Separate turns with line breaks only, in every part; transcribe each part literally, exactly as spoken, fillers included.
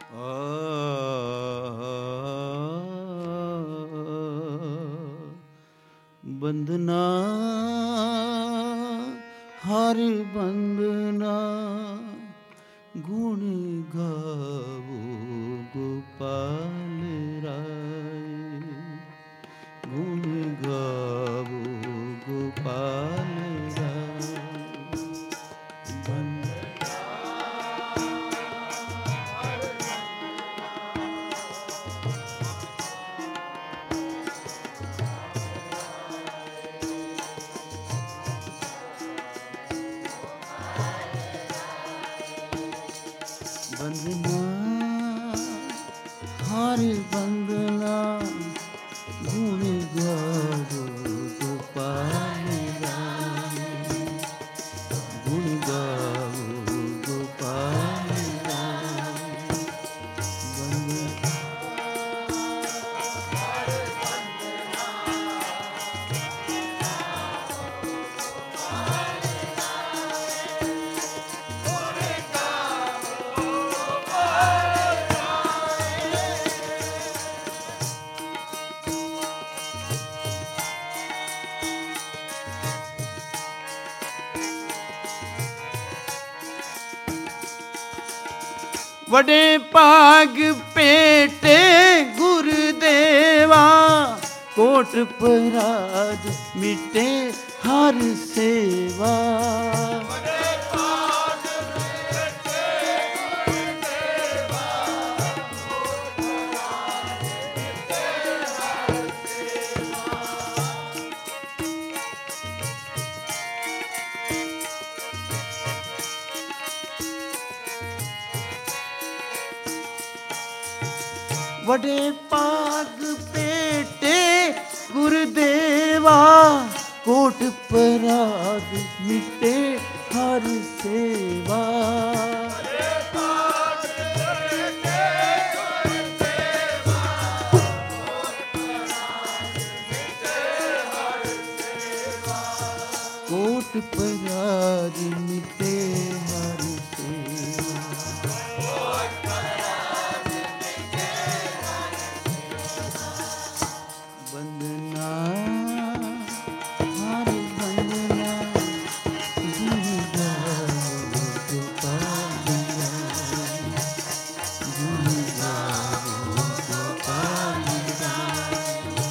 बंदना हर बंदना गुण गावो गोपाल राय, गुण गावो गोपाल राय। बंदना हर बंदना गुण गावो गोपाल राय, गुण गावो गोपाल राय। बंदना वडे पाग पेटे गुरुदेवा, कोट पराज मिटे हर सेवा। वडे पाग पेटे गुरुदेवा, कोट पराग मिटे हर सेवा। कोट पराग मिटे हर सेवा। बंदना हर बंदना गुण गावो गोपाल राय, गुण गावो गोपाल राय।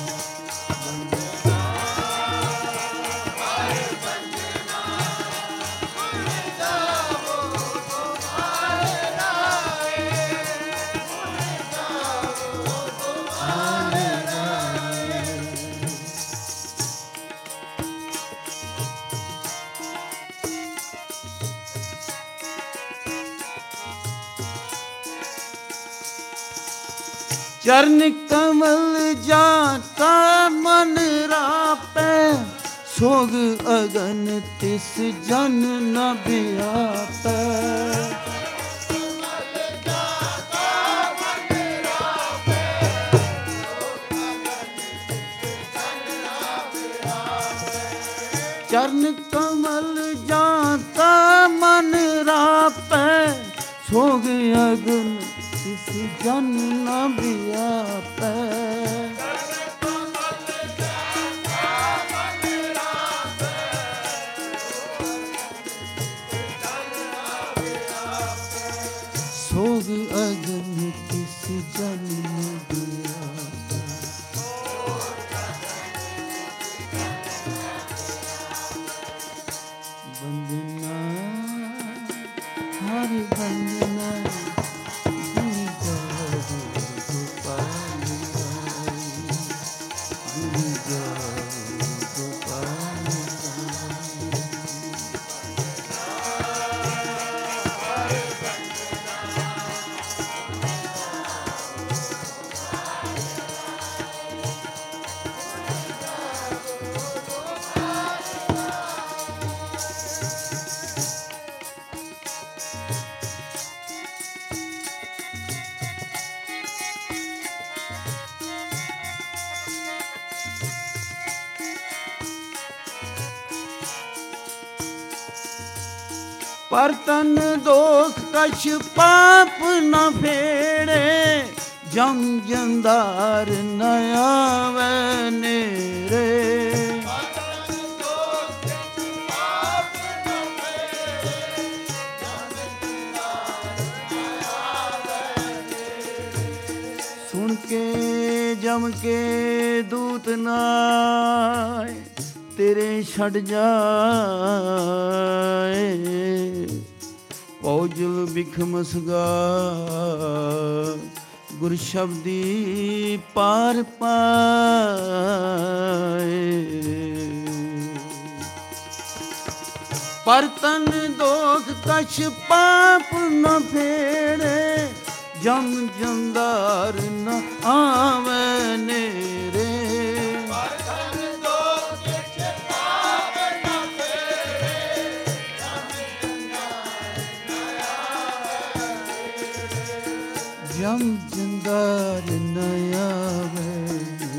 चरण कमल जाता मन रापै, सोग अगन तिस जन न व्यापै। चरण कमल जाता मन रापै, सोग अगन तिस जन न व्यापै। सोग अगन तिस जन न व्यापै। बंदना हर बंदना गुण गावो गोपाल राय, गुण गावो गोपाल राय। ਪਰ ਤਨ ਦੋਖ ਕਛ ਪਾਪ ਨ ਫੇੜੇ, ਜਮ ਜੰਦਾਰ ਨ ਆਵੈ ਨੇੜੇ। ਸੁਣ ਕੇ ਜਮ ਕੇ ਦੂਤ ਨਾਏ, ਤੇਰੇ ਛੱਡ ਜਾਏ। ਪੌਜਲ ਬਿਖਮ ਸਗਾ ਗੁਰ ਸ਼ਬਦੀ ਪਾਰ ਪਾਏ। ਪਰ ਤਨ ਦੋਖ ਕਛ ਪਾਪ ਨ ਫੇੜੇ, ਜਮ ਜੰਦਾਰ ਨ ਆਵੈ ਨੇੜੇ। ਜਮ ਜੰਦਾਰ ਨ ਆਵੈ।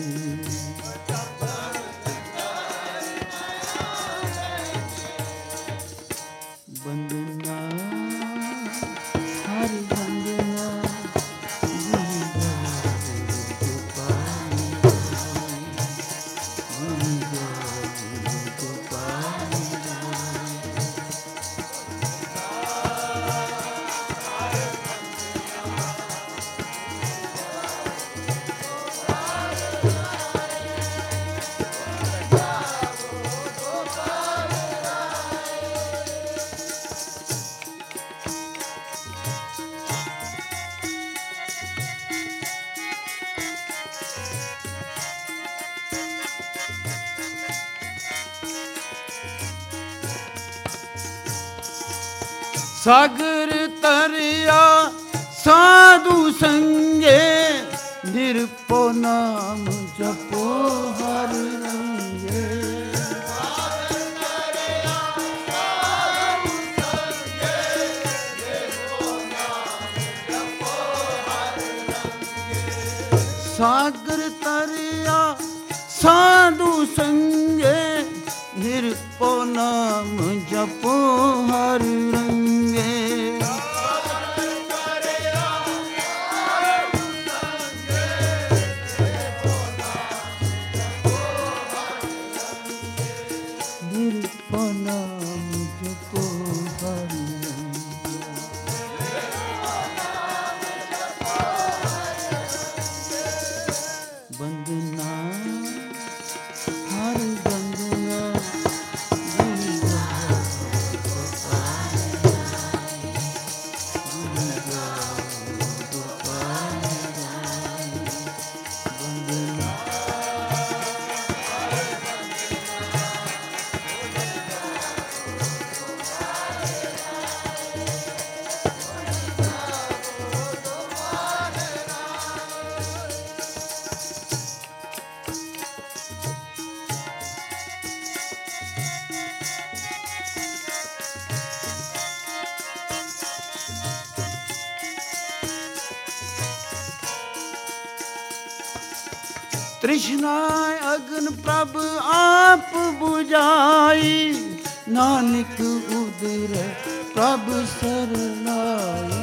ਬੰਦਨਾ ਹਰ ਬੰਦਨਾ ਸਾਗਰ ਤਰਿਆ ਸਾਧੂ ਸੰਗੇ, ਨਿਰਭਉ ਨਾਮ ਜਪੋ ਹਰ ਰੰਗੇ। ਸਾਗਰ ਤਰਿਆ ਸਾਧੂ ਸੰਗੇ, ਨਿਰਭਉ ਨਾਮ ਜਪੋ ਹਰ ਰੰਗੇ। ਨਿਰਭਉ ਨਾਮ ਜਪੋ ਹਰ ਰੰਗੇ। ਬੰਦਨਾ ਹਰ ਬੰਦਨਾ ਤ੍ਰਿਸ਼ਨਾ ਅਗਨ ਪ੍ਰਭ ਆਪ ਬੁਝਾਈ, ਨਾਨਕ ਉਦਰੈ ਪ੍ਰਭ ਸਰਨਾਈ।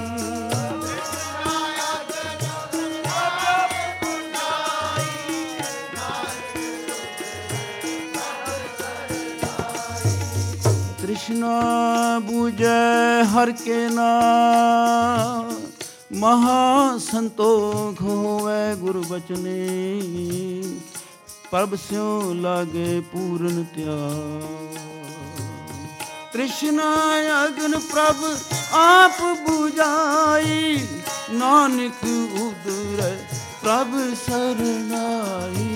ਤ੍ਰਿਸ਼ਨਾ ਬੁਝੈ ਹਰ ਕੇ ਨਾਮ, ਮਹਾ ਸੰਤੋਖ ਹੋਵੈ ਗੁਰ ਬਚਨੇ। ਪ੍ਰਭ ਸਿਉ ਲਾਗੇ ਪੂਰਨ ਧਿਆਨ, ਤ੍ਰਿਸ਼ਨਾ ਅਗਨ ਪ੍ਰਭ ਆਪ ਬੁਝਾਈ, ਨਾਨਕ ਉਦਰੈ ਪ੍ਰਭ ਸਰਨਾਈ।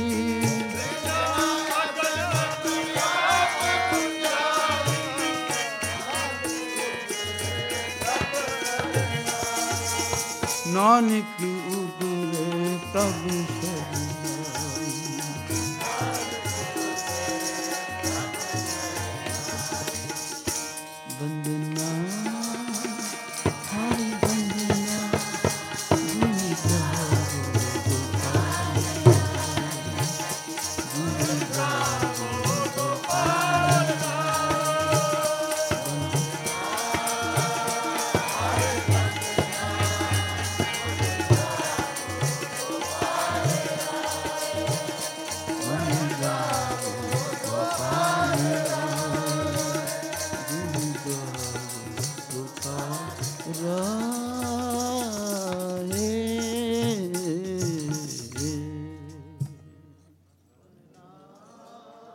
ਨਾਨਕ ਉਦਰੈ ਪ੍ਰਭ ਸਰਨਾਈ।